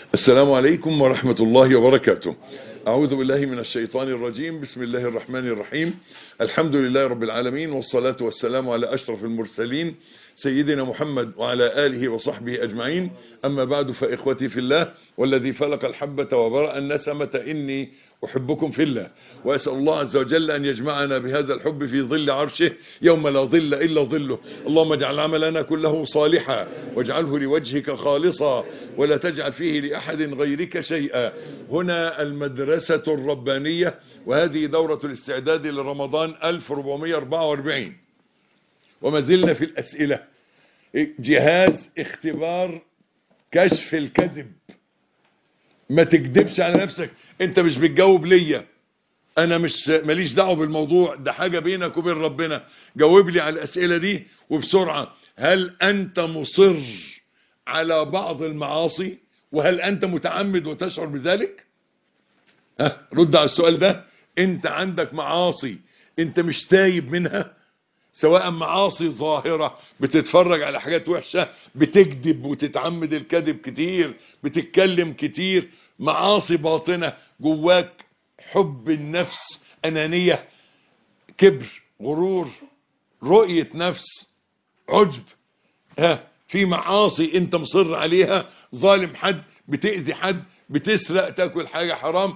السلام عليكم ورحمة الله وبركاته. أعوذ بالله من الشيطان الرجيم. بسم الله الرحمن الرحيم. الحمد لله رب العالمين، والصلاة والسلام على أشرف المرسلين سيدنا محمد وعلى آله وصحبه أجمعين. أما بعد، فإخوتي في الله والذي فلق الحبة وبرأ النسمة إني أحبكم في الله، وأسأل الله عز وجل أن يجمعنا بهذا الحب في ظل عرشه يوم لا ظل إلا ظله. اللهم اجعل عملنا كله صالحا واجعله لوجهك خالصا ولا تجعل فيه لأحد غيرك شيئا. هنا المدرسة الربانية، وهذه دورة الاستعداد لرمضان 1444، وما زلنا في الأسئلة. جهاز اختبار كشف الكذب. ما تكذبش على نفسك. انت مش بتجاوب ليا، انا مش ماليش دعوه بالموضوع ده، حاجه بينك وبين ربنا. جاوب لي على الاسئله دي وبسرعه. هل انت مصر على بعض المعاصي؟ وهل انت متعمد وتشعر بذلك؟ رد على السؤال ده. انت عندك معاصي انت مش تايب منها، سواء معاصي ظاهرة، بتتفرج على حاجات وحشة، بتكذب وتتعمد الكذب كتير، بتتكلم كتير. معاصي باطنة جواك، حب النفس، أنانية، كبر، غرور، رؤية نفس، عجب. في معاصي انت مصر عليها، ظالم حد، بتأذي حد، بتسرق، تاكل حاجة حرام.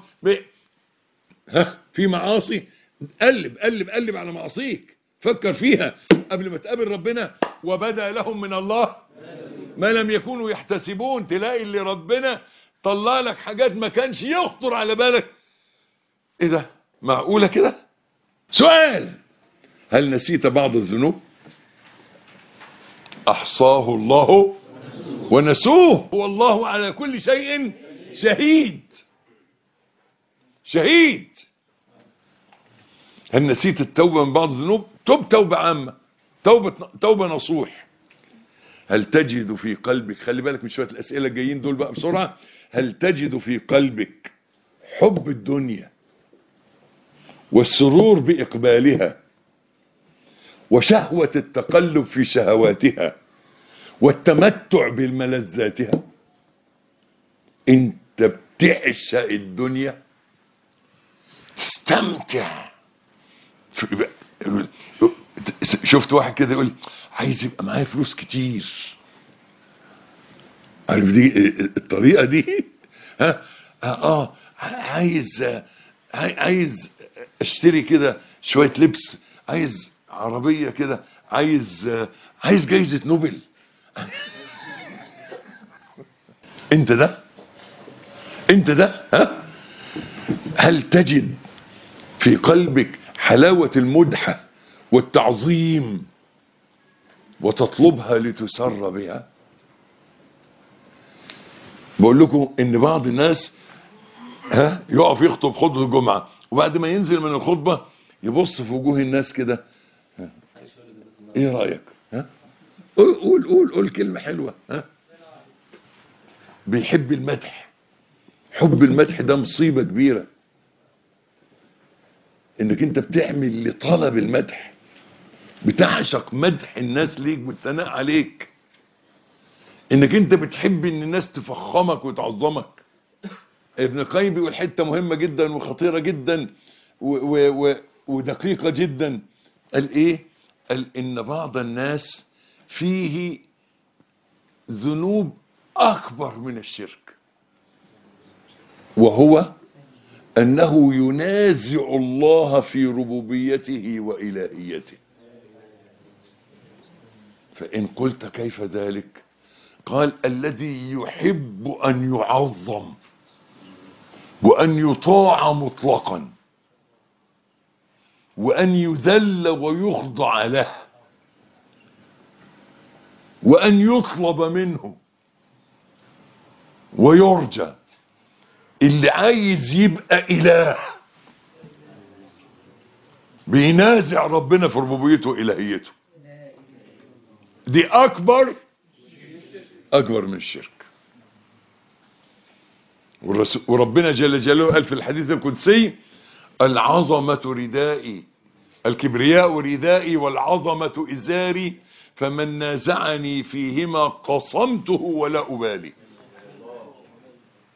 في معاصي. قلب قلب قلب على معاصيك، فكر فيها قبل ما تقابل ربنا. وبدا لهم من الله ما لم يكونوا يحتسبون. تلاقي اللي ربنا طلع لك حاجات ما كانش يخطر على بالك. ايه ده؟ معقولة كده؟ سؤال: هل نسيت بعض الذنوب؟ احصاه الله ونسوه والله على كل شيء شهيد. شهيد. هل نسيت التوبة من بعض الذنوب؟ تب توبة عامة، توبة نصوح. هل تجد في قلبك، خلي بالك من شوية الأسئلة الجايين دول بقى بسرعة. هل تجد في قلبك حب الدنيا والسرور بإقبالها وشهوة التقلب في شهواتها والتمتع بالملذاتها؟ انت بتعشق الدنيا، تستمتع. شفت واحد كده يقول عايز يبقى معايا فلوس كتير. عارف دي الطريقة دي؟ عايز اشتري كده شوية لبس، عايز عربية كده، عايز جايزة نوبل. انت ده. هل تجد في قلبك حلاوة المدحة والتعظيم وتطلبها لتسر بها؟ بقول لكم ان بعض الناس يقف يخطب خطبة الجمعة، وبعد ما ينزل من الخطبة يبص في وجوه الناس كده. ايه رأيك؟ قول كلمة حلوة. بيحب المدح. حب المدح ده مصيبة كبيرة، انك انت بتعمل لطلب المدح، بتعشق مدح الناس ليك والثناء عليك، انك انت بتحب ان الناس تفخمك وتعظمك. ابن القيم بيقول حته مهمه جدا وخطيره جدا ودقيقه جدا. قال ايه؟ قال ان بعض الناس فيه ذنوب اكبر من الشرك، وهو انه ينازع الله في ربوبيته والهيته. فان قلت كيف ذلك؟ قال الذي يحب ان يعظم وأن يطاع مطلقا وأن يذل ويخضع له وأن يطلب منه ويرجى. اللي عايز يبقى إله بينازع ربنا في ربوبيته وإلهيته. دي أكبر من الشرك. وربنا جل جلاله قال في الحديث القدسي: العظمة ردائي، الكبرياء ردائي والعظمة إزاري، فمن نازعني فيهما قصمته ولا أبالي.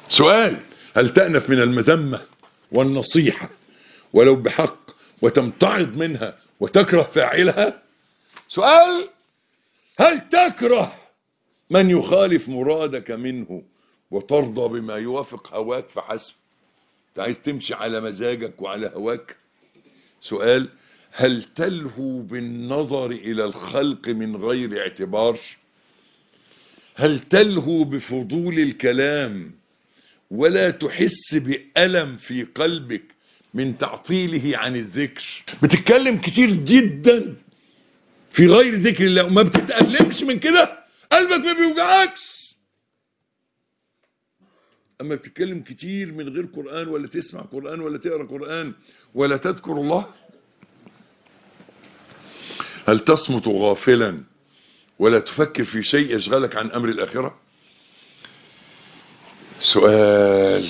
سؤال: هل تأنف من المذمة والنصيحة ولو بحق وتمتعض منها وتكره فاعلها؟ سؤال: هل تكره من يخالف مرادك منه وترضى بما يوافق هواك فحسب؟ انت عايز تمشي على مزاجك وعلى هواك؟ سؤال: هل تلهو بالنظر إلى الخلق من غير اعتبار؟ هل تلهو بفضول الكلام ولا تحس بألم في قلبك من تعطيله عن الذكر؟ بتتكلم كتير جدا في غير ذكر الله وما بتتألمش من كده؟ قلبك ما بيوجعكش؟ اما بتتكلم كتير من غير قرآن ولا تسمع قرآن ولا تقرأ قرآن ولا تذكر الله؟ هل تصمت غافلا ولا تفكر في شيء يشغلك عن أمر الآخرة؟ سؤال: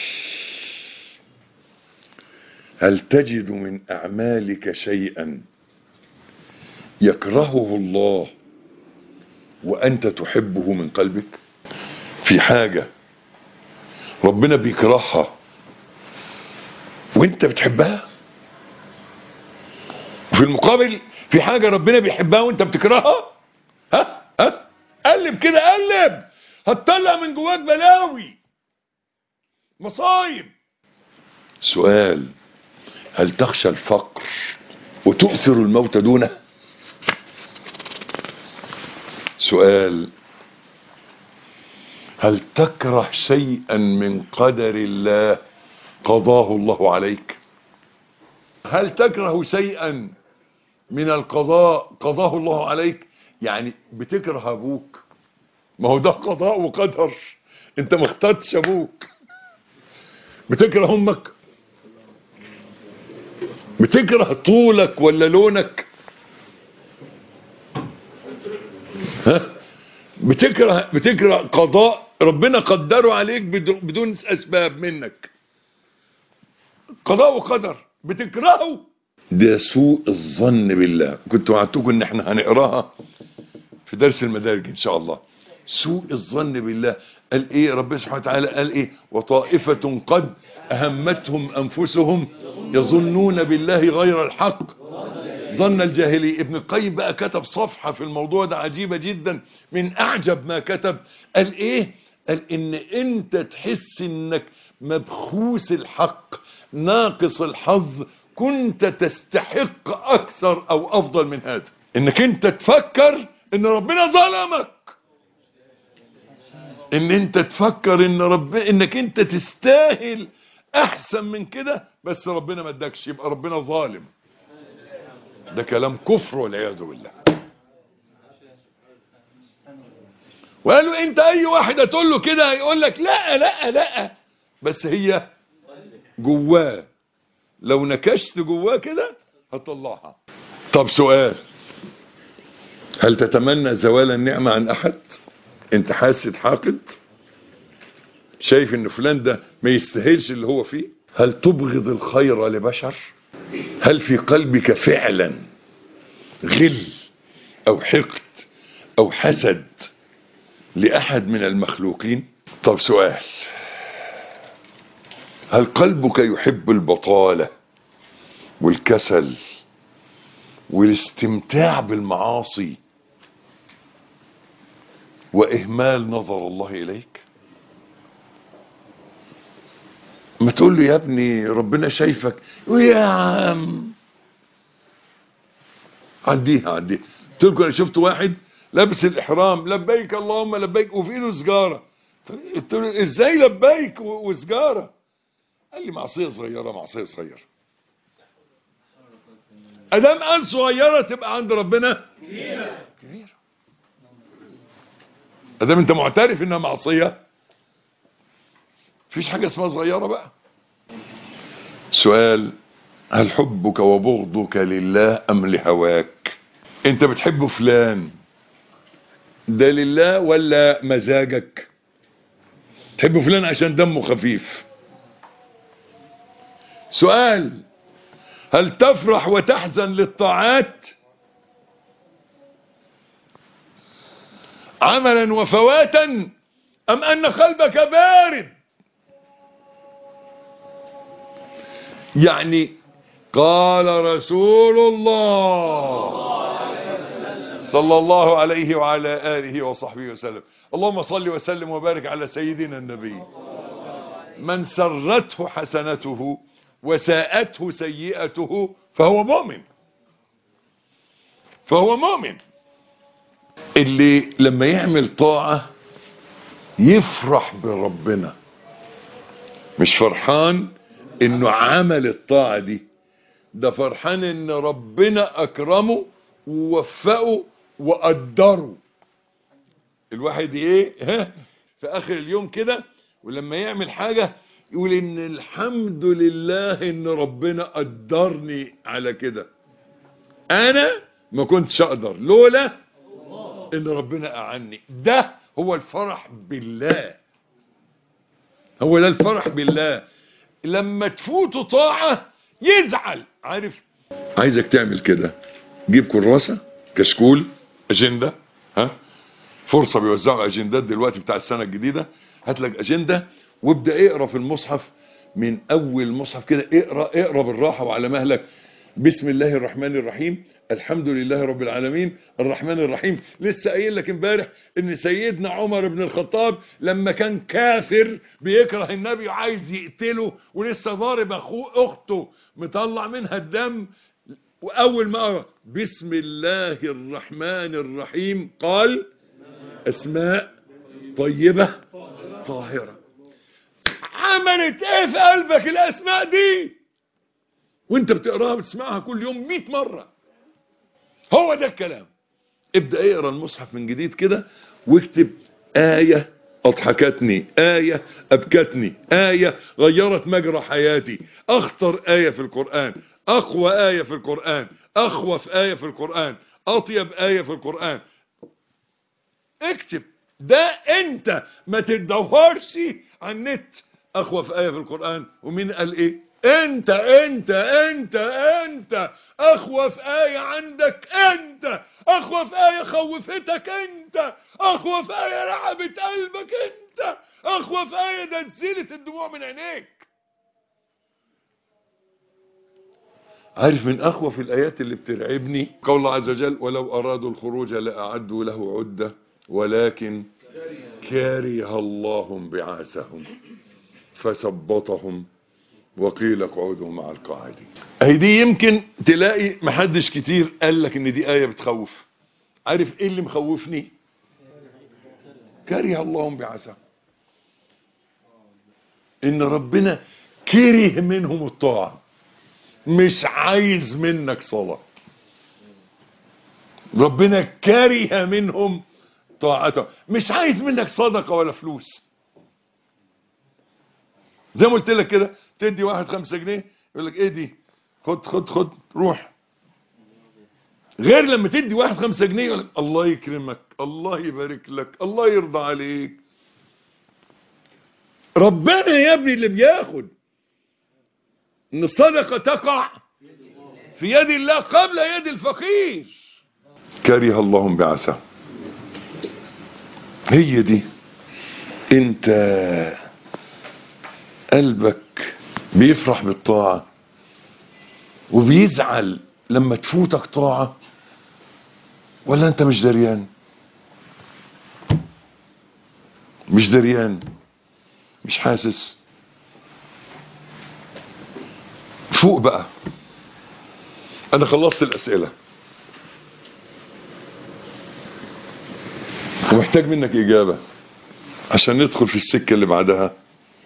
هل تجد من أعمالك شيئا يكرهه الله وأنت تحبه من قلبك؟ في حاجة ربنا بيكرهها وانت بتحبها، وفي المقابل في حاجة ربنا بيحبها وانت بتكرهها. ها قلب كده، قلب، هتطلع من جواك بلاوي مصايب. سؤال: هل تخشى الفقر وتؤثر الموت دونه؟ سؤال: هل تكره شيئا من قدر الله قضاه الله عليك؟ هل تكره شيئا من القضاء قضاه الله عليك؟ يعني بتكره ابوك، ما هو ده قضاء وقدر، انت ما اخترتش ابوك. بتكره امك؟ بتكره طولك ولا لونك؟ ها؟ بتكره قضاء ربنا قدره عليك بدون اسباب منك، قضاء وقدر بتكرهه. ده سوء الظن بالله. كنت وعدتكم ان احنا هنقراها في درس المدارج ان شاء الله. سوء الظن بالله. قال ايه ربنا سبحانه وتعالى؟ قال ايه؟ وطائفة قد اهمتهم انفسهم يظنون بالله غير الحق ظن الجاهلي. ابن القيم بقى كتب صفحة في الموضوع ده عجيبة جدا، من اعجب ما كتب. قال ايه؟ قال ان انت تحس انك مبخوس الحق ناقص الحظ كنت تستحق اكثر او افضل من هذا. انك انت تفكر ان ربنا ظلمك، ان انت تفكر انك انت تستاهل احسن من كده بس ربنا ما ادكش، يبقى ربنا ظالم. ده كلام كفر والعياذ بالله. وقالوا انت اي واحد هتقول له كده هيقول لك لا لا لا، بس هي جواه، لو نكشت جواه كده هتطلعها. طب سؤال: هل تتمنى زوال النعمة عن احد؟ انت حاسد حاقد شايف ان فلان ده ما يستاهلش اللي هو فيه؟ هل تبغض الخير لبشر؟ هل في قلبك فعلا غل او حقد او حسد لأحد من المخلوقين؟ طب سؤال: هل قلبك يحب البطالة والكسل والاستمتاع بالمعاصي وإهمال نظر الله إليك؟ ما تقول له يا ابني ربنا شايفك، ويا عم عديها. قلت لكم انا شفت واحد لابس الاحرام لبيك اللهم لبيك وفي ايده سجاره. قلت له ازاي لبيك وسجاره؟ قال لي معصيه صغيره. ادام قال صغيره تبقى عند ربنا كبيره. ادام انت معترف انها معصيه مفيش حاجه اسمها صغيره بقى. سؤال: هل حبك وبغضك لله ام لهواك؟ انت بتحب فلان ده لله ولا مزاجك؟ تحب فلان عشان دمه خفيف. سؤال: هل تفرح وتحزن للطاعات عملا وفواتا ام ان قلبك بارد يعني قال رسول الله صلى الله عليه وعلى آله وصحبه وسلم. اللهم صل وسلم وبارك على سيدنا النبي. من سرته حسنته وساءته سيئته فهو مؤمن. فهو مؤمن. اللي لما يعمل طاعة يفرح بربنا، مش فرحان انه عمل الطاعة دي، ده فرحان ان ربنا اكرمه ووفقه وقدره. الواحد ايه في اخر اليوم كده ولما يعمل حاجة يقول ان الحمد لله ان ربنا قدرني على كده، انا ما كنتش اقدر لولا ان ربنا اعني. ده هو الفرح بالله، هو ده الفرح بالله. لما تفوته طاعة يزعل. عارف، عايزك تعمل كده، جيب كراسة كشكول اجندة، فرصة بيوزعوا اجندات دلوقتي بتاع السنة الجديدة، هات لك اجندة وابدأ اقرأ في المصحف من اول المصحف كده، اقرأ بالراحة وعلى مهلك. بسم الله الرحمن الرحيم، الحمد لله رب العالمين، الرحمن الرحيم. لسه قايل لك امبارح ان سيدنا عمر بن الخطاب لما كان كافر بيكره النبي وعايز يقتله ولسه ضارب اخته مطلع منها الدم، واول ما قرأ بسم الله الرحمن الرحيم قال اسماء طيبة طاهرة. عملت ايه في قلبك الاسماء دي وانت بتقراها بتسمعها كل يوم 100 مرة؟ هو ده الكلام. ابدأ اقرا المصحف من جديد كده واكتب آية اضحكتني، آية ابكتني، آية غيرت مجرى حياتي، اخطر آية في القرآن، اقوى آية في القرآن، اخوف آية في القرآن، اطيب آية في القرآن. اكتب ده، انت ما تدورش على النت اخوف آية في القرآن ومين قال ايه. انت اخوف آية عندك، انت اخوف آية خوفتك، انت اخوف آية رعبت قلبك، انت اخوف آية ده نزلت الدموع من عينيك. عارف من اخوف الايات اللي بترعبني قول الله عز وجل ولو ارادوا الخروج لاعدوا له عدة ولكن كره الله بعاثهم فثبطهم وقيل اقعدوا مع القاعدين. اهي دي يمكن تلاقي محدش كتير قال لك ان دي آية بتخوف. عارف ايه اللي مخوفني؟ كره الله بعاثهم، ان ربنا كره منهم الطاعة، مش عايز منك صلاة، ربنا كره منهم طاعته، مش عايز منك صدقة ولا فلوس. زي ما قلت لك كده، تدي واحد 5 جنيه يقول لك ايه دي، خد روح. غير لما تدي واحد 5 جنيه يقول لك الله يكرمك، الله يبارك لك، الله يرضى عليك. ربنا يا ابني اللي بياخد. ان الصدقة تقع في يد الله قبل يد الفقير. كره الله بعثه. هي دي. انت قلبك بيفرح بالطاعة وبيزعل لما تفوتك طاعة، ولا انت مش دريان؟ مش دريان، مش حاسس. فوق بقى. انا خلصت الاسئلة ومحتاج منك اجابة عشان ندخل في السكة اللي بعدها.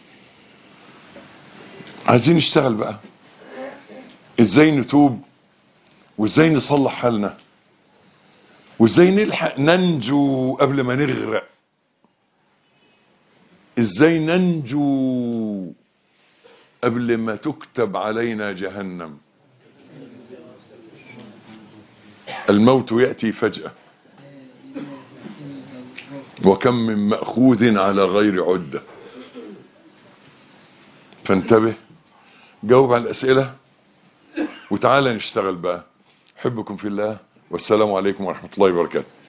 عايزين نشتغل بقى ازاي نتوب، وازاي نصلح حالنا، وازاي نلحق ننجو قبل ما نغرق، ازاي ننجو قبل ما تكتب علينا جهنم. الموت يأتي فجأة وكم من مأخوذ على غير عدة. فانتبه، جاوب على الأسئلة وتعالى نشتغل بقى. أحبكم في الله والسلام عليكم ورحمة الله وبركاته.